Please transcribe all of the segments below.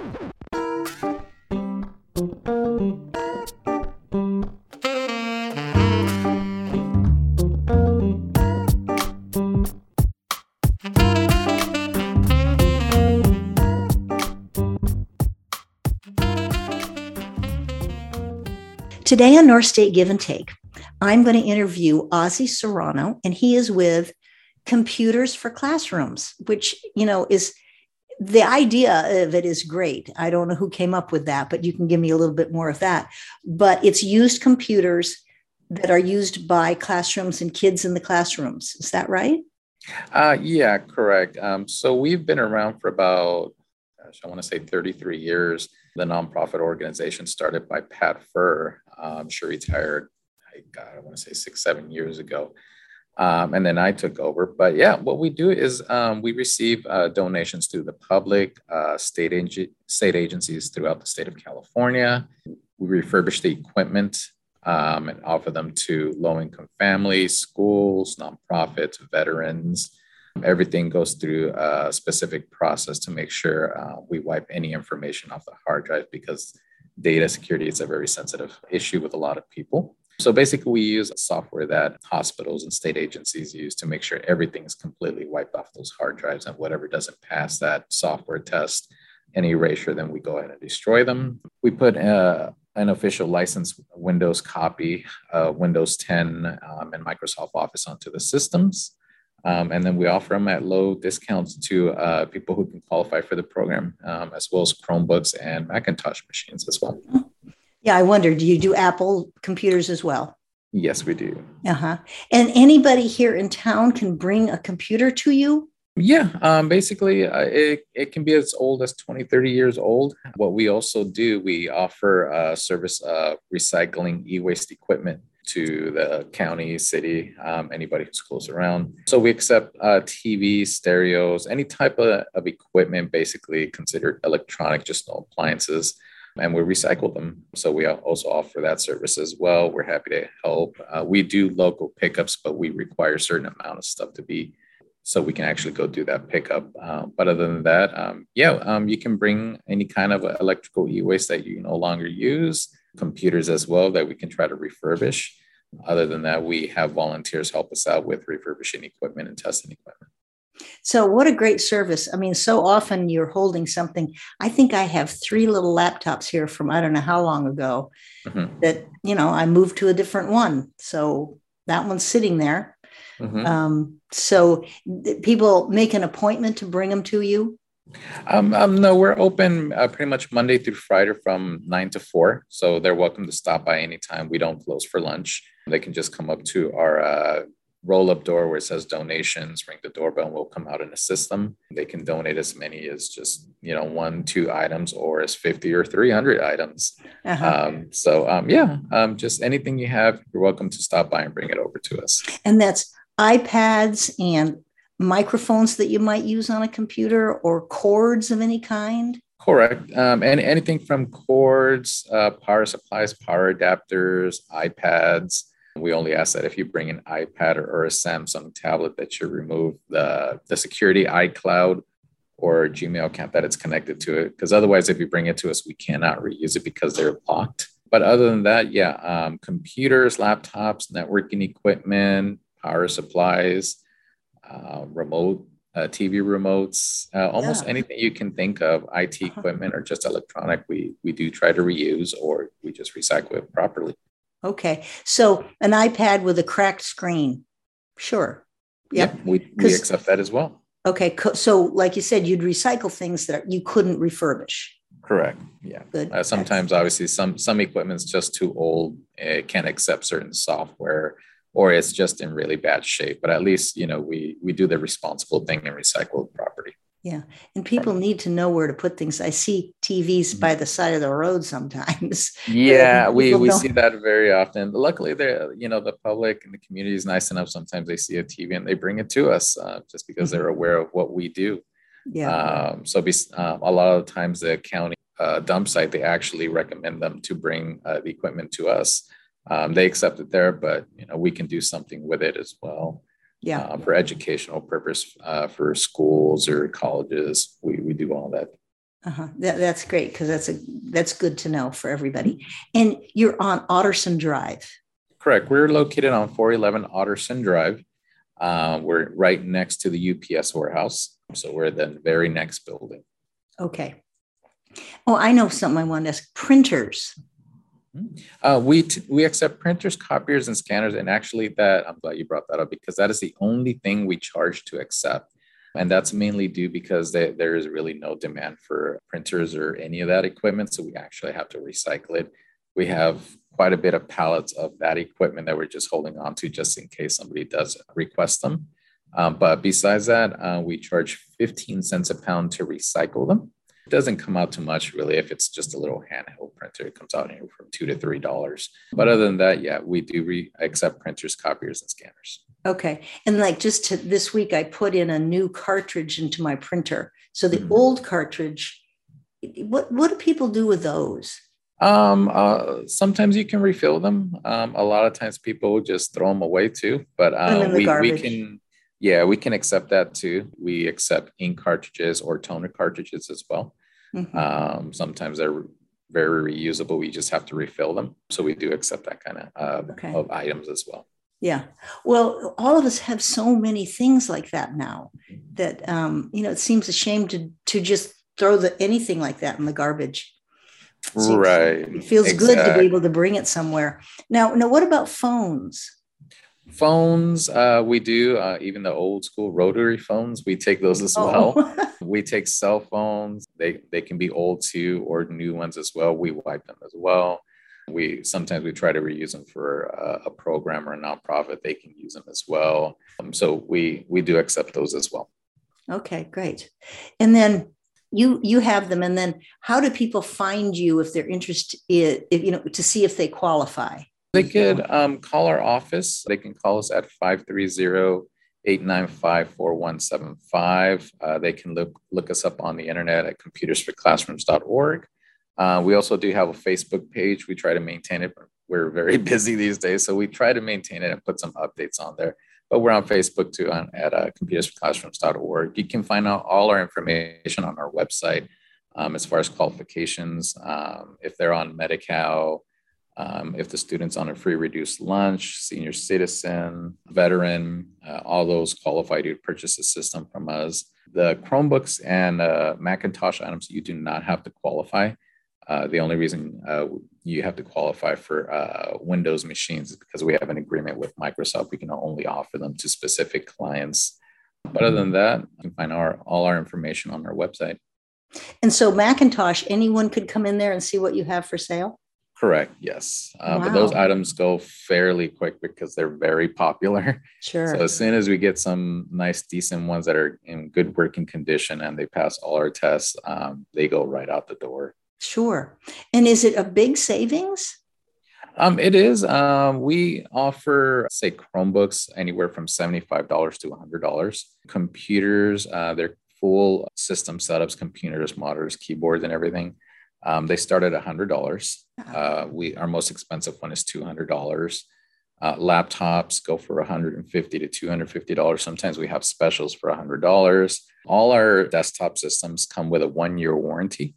Today on North State Give and Take, I'm going to interview Ozzie Serrano, and he is with Computers for Classrooms, which, is the idea of it is great. I don't know who came up with that, but you can give me a little bit more of that. But it's used computers that are used by classrooms and kids in the classrooms. Is that right? Yeah, correct. So we've been around for about, I want to say 33 years. The nonprofit organization started by Pat Furr. She retired, I want to say 6-7 years ago. And then I took over. But yeah, what we do is we receive donations through the public, state agencies throughout the state of California. We refurbish the equipment and offer them to low-income families, schools, nonprofits, veterans. Everything goes through a specific process to make sure we wipe any information off the hard drive, because data security is a very sensitive issue with a lot of people. So basically, we use software that hospitals and state agencies use to make sure everything is completely wiped off those hard drives, and whatever doesn't pass that software test, any erasure, then we go ahead and destroy them. We put an official licensed Windows copy, Windows 10 and Microsoft Office onto the systems. And then we offer them at low discounts to people who can qualify for the program, as well as Chromebooks and Macintosh machines as well. Yeah, I wonder, do you do Apple computers as well? Yes, we do. Uh-huh. And anybody here in town can bring a computer to you? Yeah, basically, it can be as old as 20, 30 years old. What we also do, we offer service recycling e-waste equipment to the county, city, anybody who's close around. So we accept TV, stereos, any type of equipment, basically considered electronic, just no appliances, and we recycle them. So we also offer that service as well. We're happy to help. We do local pickups, but we require a certain amount of stuff to be, so we can actually go do that pickup. But other than that, you can bring any kind of electrical e-waste that you no longer use, computers as well that we can try to refurbish. Other than that, we have volunteers help us out with refurbishing equipment and testing equipment. So what a great service. I mean, so often you're holding something. I think I have 3 little laptops here from I don't know how long ago that, I moved to a different one. So that one's sitting there. So people make an appointment to bring them to you? No, we're open pretty much Monday through Friday from 9 to 4. So they're welcome to stop by anytime. We don't close for lunch. They can just come up to our roll-up door where it says donations, ring the doorbell, and we'll come out and assist them. They can donate as many as just, 1, 2 items, or as 50 or 300 items. Just anything you have, you're welcome to stop by and bring it over to us. And that's iPads and microphones that you might use on a computer, or cords of any kind? Correct. And anything from cords, power supplies, power adapters, iPads. We only ask that if you bring an iPad or a Samsung tablet that you remove the security iCloud or Gmail account that it's connected to it. Because otherwise, if you bring it to us, we cannot reuse it because they're locked. But other than that, computers, laptops, networking equipment, power supplies, remote TV remotes, almost anything you can think of, IT equipment or just electronic, we do try to reuse, or we just recycle it properly. Okay. So an iPad with a cracked screen. Sure. Yep. Yeah, we accept that as well. Okay. So like you said, you'd recycle things that you couldn't refurbish. Correct. Yeah. Good. Sometimes, obviously, some equipment's just too old. It can't accept certain software, or it's just in really bad shape. But at least, we do the responsible thing and recycle the property. Yeah. And people need to know where to put things. I see TVs by the side of the road sometimes. Yeah, we see that very often. Luckily, the public and the community is nice enough. Sometimes they see a TV and they bring it to us just because they're aware of what we do. Yeah. A lot of times the county dump site, they actually recommend them to bring the equipment to us. They accept it there, but we can do something with it as well. Yeah, for educational purpose, for schools or colleges, we do all that. That's great because that's good to know for everybody. And you're on Otterson Drive. Correct. We're located on 411 Otterson Drive. We're right next to the UPS warehouse. So we're the very next building. Okay. Oh, I know something I want to ask. Printers. We accept printers, copiers, and scanners. And actually I'm glad you brought that up because that is the only thing we charge to accept. And that's mainly due because there is really no demand for printers or any of that equipment. So we actually have to recycle it. We have quite a bit of pallets of that equipment that we're just holding on to just in case somebody does request them. But besides that, we charge 15 cents a pound to recycle them. It doesn't come out too much, really. If it's just a little handheld printer, it comes out anywhere from $2 to $3. But other than that, yeah, we do accept printers, copiers, and scanners. Okay. And like this week, I put in a new cartridge into my printer. So the old cartridge, what do people do with those? Sometimes you can refill them. A lot of times people just throw them away too, but we can accept that too. We accept ink cartridges or toner cartridges as well. Sometimes they're very reusable. We just have to refill them. So we do accept that kind of items as well. Yeah. Well, all of us have so many things like that now that, it seems a shame to just throw anything like that in the garbage. Right. It feels good to be able to bring it somewhere. Now, what about phones? Phones, we do, even the old school rotary phones, we take those as well. We take cell phones. They can be old too, or new ones as well. We wipe them as well. Sometimes we try to reuse them for a program or a nonprofit. They can use them as well. So we do accept those as well. Okay, great. And then you have them. And then how do people find you if they're interested, to see if they qualify? They could call our office. They can call us at 530-895-4175. They can look us up on the internet at computersforclassrooms.org. We also do have a Facebook page. We try to maintain it. We're very busy these days, so we try to maintain it and put some updates on there. But we're on Facebook too at computersforclassrooms.org. You can find out all our information on our website as far as qualifications, if they're on Medi-Cal, if the student's on a free reduced lunch, senior citizen, veteran, all those qualify to purchase a system from us. The Chromebooks and Macintosh items, you do not have to qualify. The only reason you have to qualify for Windows machines is because we have an agreement with Microsoft. We can only offer them to specific clients. But other than that, you can find all our information on our website. And so Macintosh, anyone could come in there and see what you have for sale? Correct. Yes. Wow. But those items go fairly quick because they're very popular. Sure. So as soon as we get some nice, decent ones that are in good working condition and they pass all our tests, they go right out the door. Sure. And is it a big savings? It is. We offer, say, Chromebooks anywhere from $75 to $100. Computers, they're full system setups, computers, monitors, keyboards, and everything. They start at $100. Our most expensive one is $200. Laptops go for $150 to $250. Sometimes we have specials for $100. All our desktop systems come with a 1-year warranty.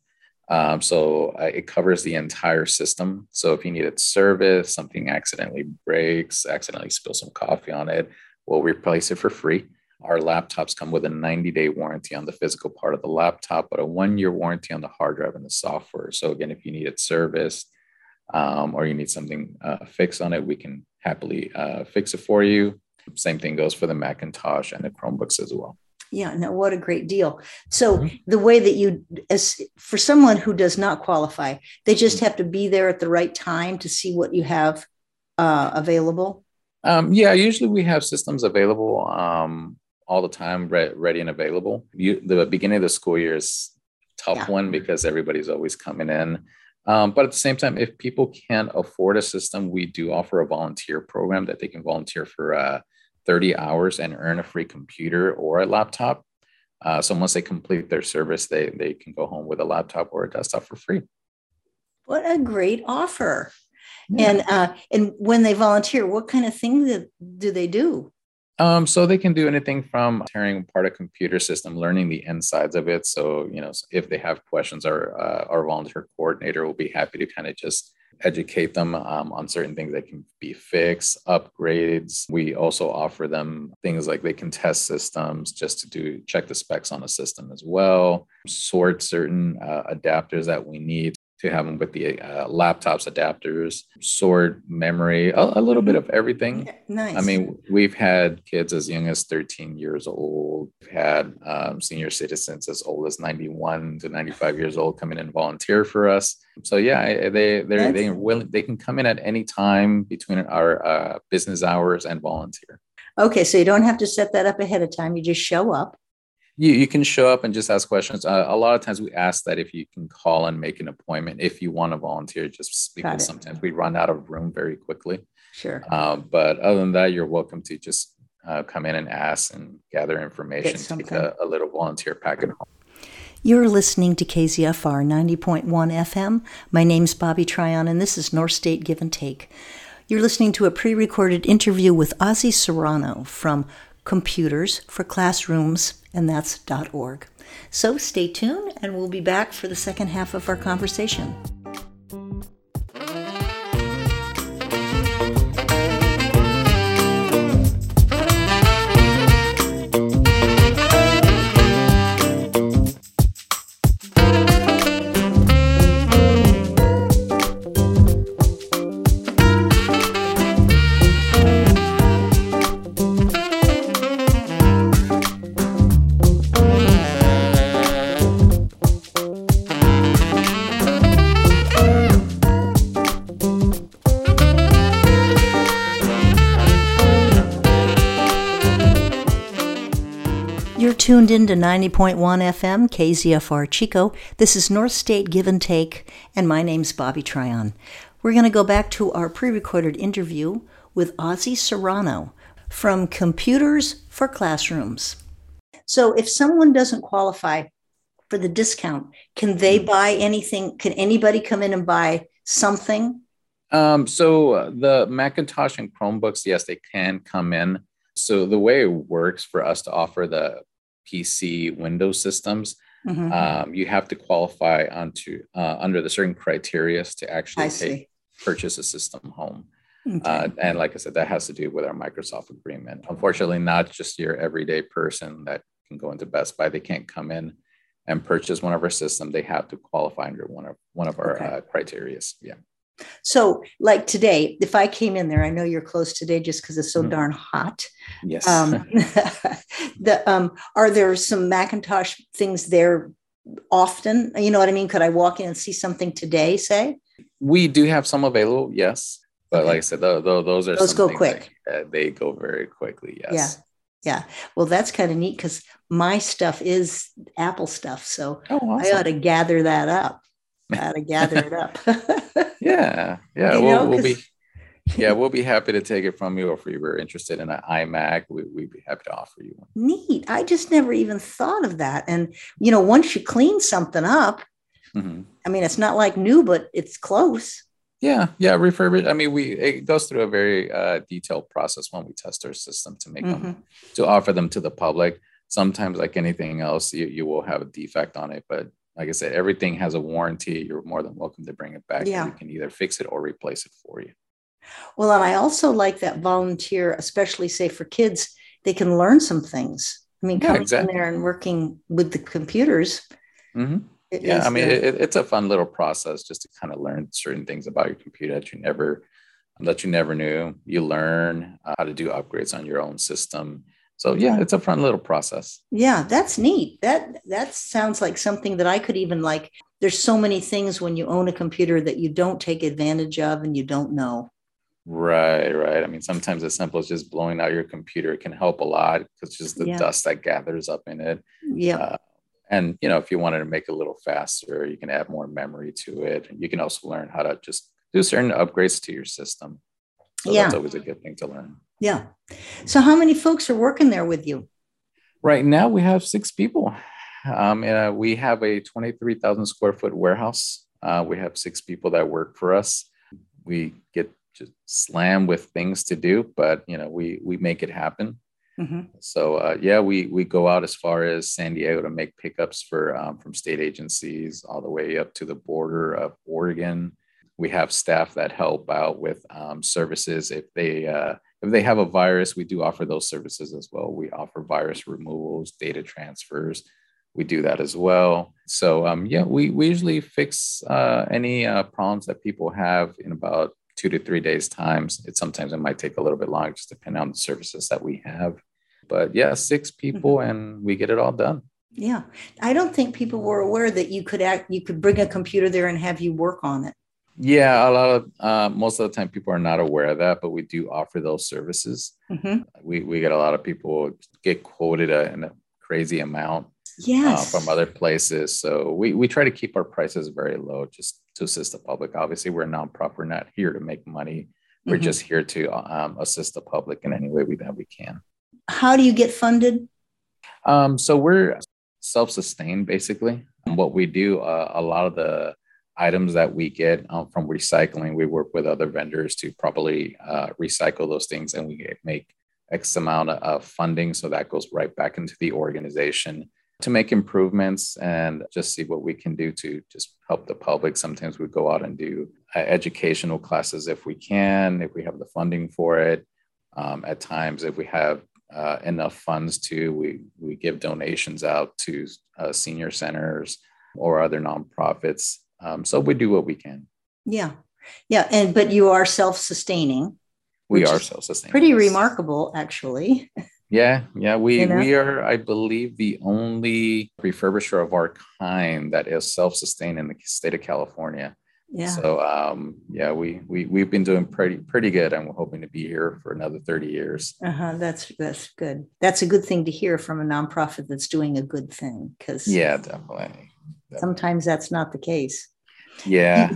So it covers the entire system. So if you need it serviced, something accidentally breaks, accidentally spill some coffee on it, we'll replace it for free. Our laptops come with a 90-day warranty on the physical part of the laptop, but a 1-year warranty on the hard drive and the software. So again, if you need it serviced or you need something fixed on it, we can happily fix it for you. Same thing goes for the Macintosh and the Chromebooks as well. Yeah, no, what a great deal. So the way that for someone who does not qualify, they just have to be there at the right time to see what you have available? Yeah, usually we have systems available all the time, ready and available. The beginning of the school year is a tough one because everybody's always coming in. But at the same time, if people can't afford a system, we do offer a volunteer program that they can volunteer for 30 hours and earn a free computer or a laptop. So once they complete their service, they can go home with a laptop or a desktop for free. What a great offer. Yeah. And when they volunteer, what kind of thing do they do? So they can do anything from tearing apart a computer system, learning the insides of it. So, if they have questions, our volunteer coordinator will be happy to kind of just educate them on certain things that can be fixed, upgrades. We also offer them things like they can test systems just to check the specs on a system as well, sort certain adapters that we need to have them with the laptops adapters, sort memory, a little bit of everything. Yeah, nice. I mean, we've had kids as young as 13 years old. We've had senior citizens as old as 91 to 95 years old come in and volunteer for us. So yeah, they can come in at any time between our business hours and volunteer. Okay, so you don't have to set that up ahead of time. You just show up. You can show up and just ask questions. A lot of times we ask that if you can call and make an appointment if you want to volunteer, just because sometimes we run out of room very quickly. Sure. But other than that, you're welcome to just come in and ask and gather information, take a little volunteer packet home. You're listening to KZFR 90.1 FM. My name's Bobby Tryon, and this is North State Give and Take. You're listening to a pre-recorded interview with Ozzie Serrano from Computers for Classrooms, and that's .org. So stay tuned, and we'll be back for the second half of our conversation. Tuned in to 90.1 FM, KZFR Chico. This is North State Give and Take, and my name's Bobby Tryon. We're going to go back to our pre-recorded interview with Ozzie Serrano from Computers for Classrooms. So if someone doesn't qualify for the discount, can they buy anything? Can anybody come in and buy something? So the Macintosh and Chromebooks, yes, they can come in. So the way it works for us to offer the PC Windows systems, you have to qualify under the certain criteria to actually purchase a system home. Okay. And like I said, that has to do with our Microsoft agreement. Unfortunately, not just your everyday person that can go into Best Buy. They can't come in and purchase one of our systems. They have to qualify under one of our criteria. Yeah. So like today, if I came in there, I know you're closed today just because it's so darn hot. Yes. Are there some Macintosh things there often? You know what I mean? Could I walk in and see something today, say? We do have some available, yes. But like I said, those go quick. They go very quickly, yes. Yeah. Well, that's kind of neat because my stuff is Apple stuff. So awesome. I ought to gather that up. Yeah. We'll be happy to take it from you, or if you were interested in an iMac, we'd be happy to offer you one. Neat. I just never even thought of that. And once you clean something up, I mean, it's not like new, but it's close. Yeah, refurbish. I mean, it goes through a very detailed process when we test our system to make them, to offer them to the public. Sometimes, like anything else, you will have a defect on it, but like I said, everything has a warranty. You're more than welcome to bring it back. Yeah. We can either fix it or replace it for you. Well, and I also like that volunteer, especially say for kids, they can learn some things. I mean, coming in there and working with the computers. It's a fun little process just to kind of learn certain things about your computer that you never knew. You learn how to do upgrades on your own system. So yeah, it's a fun little process. Yeah, that's neat. That sounds like something that I could even like. There's so many things when you own a computer that you don't take advantage of and you don't know. Right. I mean, sometimes as simple as just blowing out your computer can help a lot because just the dust that gathers up in it. Yeah. And if you wanted to make it a little faster, you can add more memory to it. And you can also learn how to just do certain upgrades to your system. So that's always a good thing to learn. Yeah. So how many folks are working there with you? Right now we have 6 people. And we have a 23,000 square foot warehouse. We have 6 people that work for us. We get just slammed with things to do, but we make it happen. So yeah, we go out as far as San Diego to make pickups for from state agencies all the way up to the border of Oregon. We have staff that help out with services if they have a virus. We do offer those services as well. We offer virus removals, data transfers. We do that as well. So yeah, we usually fix any problems that people have in about 2 to 3 days times. Sometimes it might take a little bit longer, just depending on the services that we have. But yeah, 6 people and we get it all done. Yeah. I don't think people were aware that you could bring a computer there and have you work on it. Yeah, a lot of most of the time people are not aware of that, but we do offer those services. We get a lot of people get quoted in a crazy amount from other places. So we try to keep our prices very low just to assist the public. Obviously, we're a nonprofit. We're not here to make money. We're just here to assist the public in any way that we can. How do you get funded? So we're self-sustained, basically. What we do, a lot of the items that we get from recycling, we work with other vendors to properly recycle those things, and we make X amount of funding. So that goes right back into the organization to make improvements and just see what we can do to just help the public. Sometimes we go out and do educational classes if we can, if we have the funding for it. At times, if we have enough funds we give donations out to senior centers or other nonprofits. So we do what we can. Yeah. But you are self-sustaining. We are self-sustaining. Pretty remarkable, actually. Yeah. We are, I believe, the only refurbisher of our kind that is self-sustained in the state of California. Yeah. So yeah, we've been doing pretty good, and we're hoping to be here for another 30 years. That's good. That's a good thing to hear from a nonprofit that's doing a good thing, because definitely. Sometimes that's not the case. Yeah.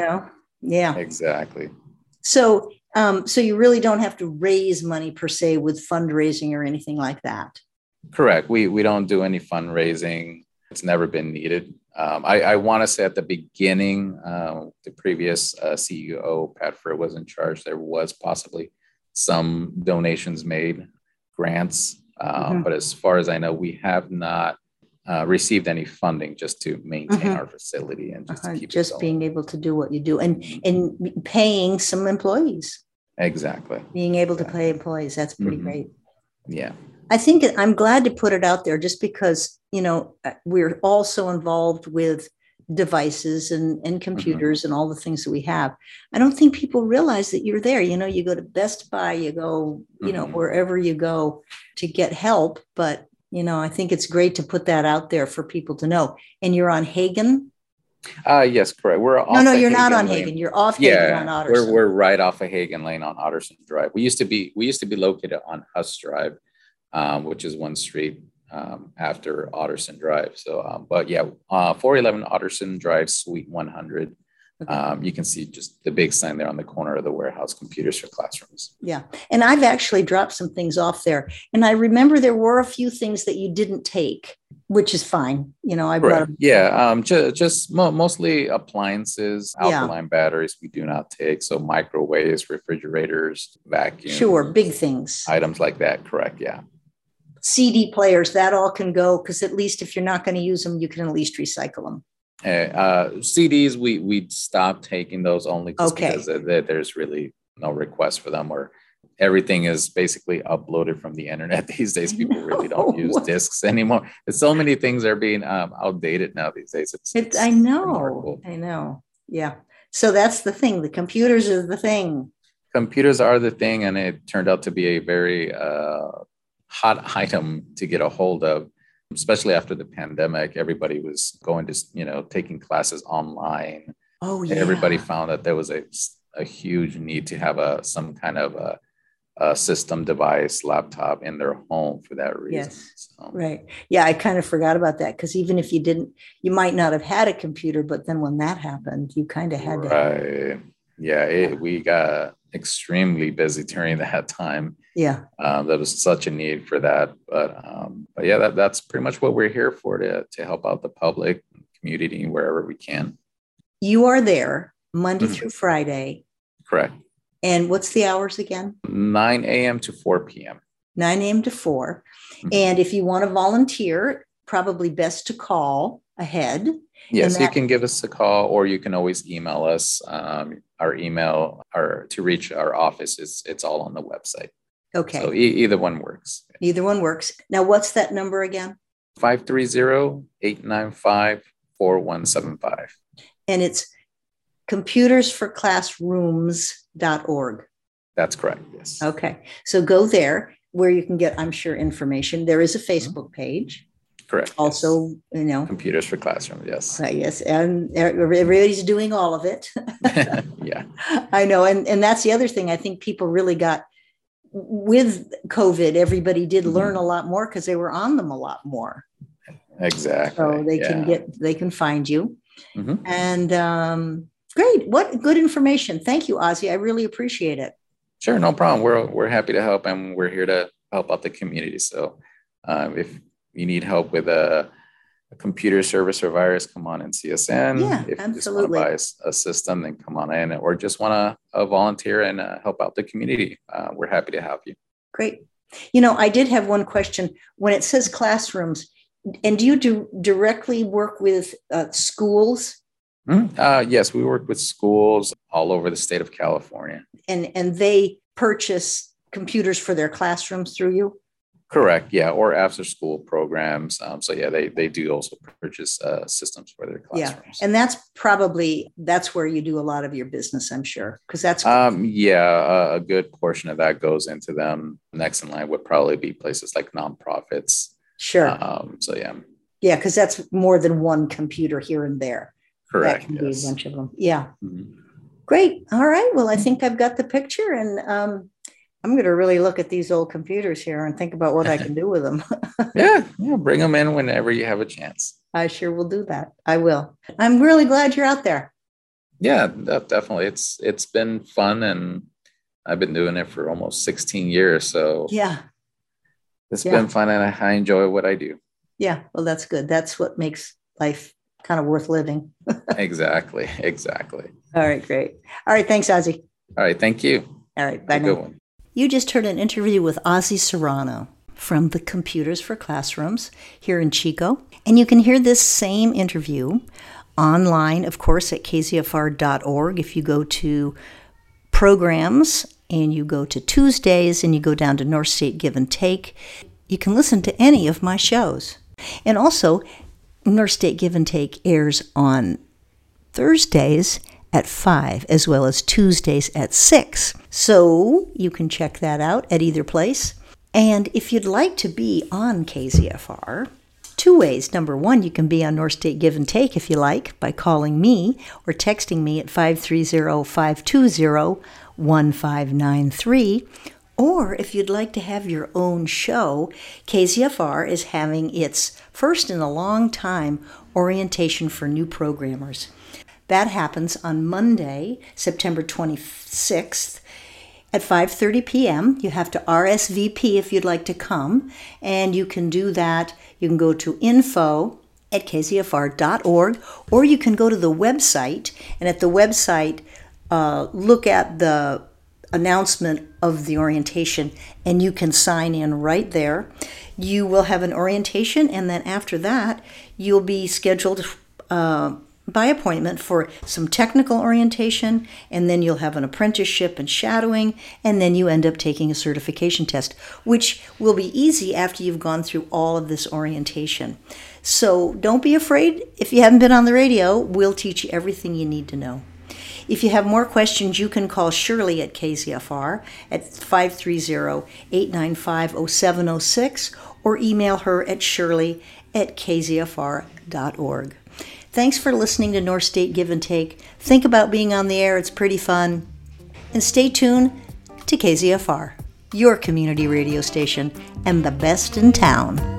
Yeah. Exactly. So you really don't have to raise money per se with fundraising or anything like that. Correct. We don't do any fundraising. It's never been needed. I want to say at the beginning, the previous CEO, Pat Furr, was in charge. There was possibly some donations made, grants. But as far as I know, we have not received any funding just to maintain our facility and just to keep just being able to do what you do and paying some employees. Exactly. Being able to pay employees. That's pretty great. Yeah. I think I'm glad to put it out there just because, we're also involved with devices and computers and all the things that we have. I don't think people realize that you're there. You go to Best Buy, you go, wherever you go to get help. But, I think it's great to put that out there for people to know. And you're on Hagen? Yes, correct. We're off. No, you're not on Hagen. You're off Hagen on Otterson. We're right off of Hagen Lane on Otterson Drive. We used to be located on Huss Drive, which is one street after Otterson Drive. So, but yeah, 411 Otterson Drive, Suite 100. Okay. You can see just the big sign there on the corner of the warehouse, Computers for Classrooms. Yeah. And I've actually dropped some things off there. And I remember there were a few things that you didn't take, which is fine. I brought them. Yeah. Just mostly appliances, alkaline batteries we do not take. So microwaves, refrigerators, vacuums. Sure. Big things. Items like that. Correct. Yeah. CD players, that all can go, because at least if you're not going to use them, you can at least recycle them. CDs, we stopped taking those only because there's really no request for them, or everything is basically uploaded from the internet these days. People really don't use discs anymore. There's so many things are being outdated now these days. I know. Yeah. So that's the thing. The computers are the thing. Computers are the thing, and it turned out to be a very hot item to get a hold of. Especially after the pandemic, everybody was going to, taking classes online. Oh, yeah. And everybody found that there was a huge need to have some kind of a system device, laptop in their home for that reason. Yes, so. Right. Yeah, I kind of forgot about that, because even if you might not have had a computer, but then when that happened, you kind of had to. Right. Yeah, we got extremely busy during that time. Yeah. There was such a need for that. But yeah, that's pretty much what we're here for, to help out the public, community, wherever we can. You are there Monday through Friday. Correct. And what's the hours again? 9 a.m. to 4 p.m. 9 a.m. to 4. Mhm. And if you want to volunteer, probably best to call ahead. Yes, you can give us a call, or you can always email us. Our email, to reach our office, it's all on the website. Okay. So either one works. Either one works. Now, what's that number again? 530-895-4175. And it's computersforclassrooms.org. That's correct. Yes. Okay. So go there where you can get, I'm sure, information. There is a Facebook page. Correct. Also, yes. Computers for Classrooms. Yes. Yes. And everybody's doing all of it. Yeah. I know. And that's the other thing I think people really got with COVID. Everybody did learn a lot more because they were on them a lot more. Exactly. So they can find you. Mm-hmm. And great. What good information. Thank you, Ozzie. I really appreciate it. Sure. No problem. We're happy to help, and we're here to help out the community. So if you need help with a computer service or virus, come on and see us in. Yeah, if absolutely. you just want to buy a system, then come on in, or just want to volunteer and help out the community. We're happy to have you. Great. I did have one question. When it says classrooms, and do you directly work with schools? Yes, we work with schools all over the state of California. And they purchase computers for their classrooms through you? Correct. Yeah. Or after school programs. So yeah, they do also purchase systems for their classrooms. Yeah. And that's where you do a lot of your business, I'm sure. Because that's a good portion of that goes into them. Next in line would probably be places like nonprofits. Sure. So yeah. Yeah, because that's more than one computer here and there. Correct. That can be a bunch of them. Yeah. Mm-hmm. Great. All right. Well, I think I've got the picture, and I'm going to really look at these old computers here and think about what I can do with them. Yeah. Bring them in whenever you have a chance. I sure will do that. I will. I'm really glad you're out there. Yeah, definitely. It's been fun, and I've been doing it for almost 16 years. So yeah, it's been fun, and I enjoy what I do. Yeah. Well, that's good. That's what makes life kind of worth living. Exactly. All right. Great. All right. Thanks, Ozzie. All right. Thank you. All right. Bye now. Good one. You just heard an interview with Ozzie Serrano from the Computers for Classrooms here in Chico. And you can hear this same interview online, of course, at kzfr.org. If you go to programs and you go to Tuesdays and you go down to North State Give and Take, you can listen to any of my shows. And also, North State Give and Take airs on Thursdays at 5, as well as Tuesdays at 6. So you can check that out at either place. And if you'd like to be on KZFR, two ways. Number one, you can be on North State Give and Take if you like by calling me or texting me at 530-520-1593. Or if you'd like to have your own show, KZFR is having its first in a long time orientation for new programmers. That happens on Monday, September 26th at 5:30 p.m. You have to RSVP if you'd like to come, and you can do that. You can go to info@kzfr.org, or you can go to the website, and at the website, look at the announcement of the orientation, and you can sign in right there. You will have an orientation, and then after that, you'll be scheduled by appointment for some technical orientation, and then you'll have an apprenticeship and shadowing, and then you end up taking a certification test, which will be easy after you've gone through all of this orientation. So don't be afraid. If you haven't been on the radio, we'll teach you everything you need to know. If you have more questions, you can call Shirley at KZFR at 530-895-0706 or email her at shirley@kzfr.org. Thanks for listening to North State Give and Take. Think about being on the air. It's pretty fun. And stay tuned to KZFR, your community radio station and the best in town.